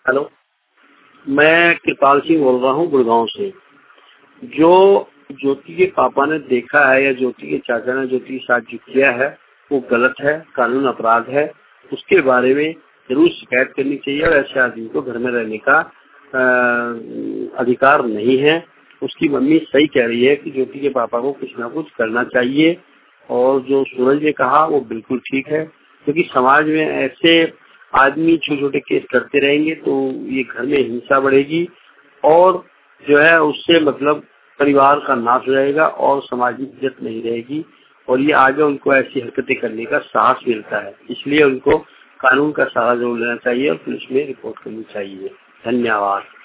Hello, मैं कृपाल सिंह बोल रहा हूँ गुड़गांव से। जो ज्योति के पापा ने देखा है या ज्योति के चाचा ने ज्योति के साथ जो किया है वो गलत है, कानून अपराध है। उसके बारे में जरूर शिकायत करनी चाहिए और ऐसे आदमी को घर में रहने का अधिकार नहीं है। उसकी मम्मी सही कह रही है कि ज्योति के पापा को कुछ ना कुछ करना चाहिए और जो सूरज ने कहा वो बिल्कुल ठीक है, क्योंकि समाज में ऐसे आदमी छोटे छोटे केस करते रहेंगे तो ये घर में हिंसा बढ़ेगी और जो है उससे मतलब परिवार का नाश हो जाएगा और समाज में इज्जत नहीं रहेगी और ये आगे उनको ऐसी हरकतें करने का साहस मिलता है। इसलिए उनको कानून का सहारा जरूर लेना चाहिए और पुलिस में रिपोर्ट करनी चाहिए। धन्यवाद।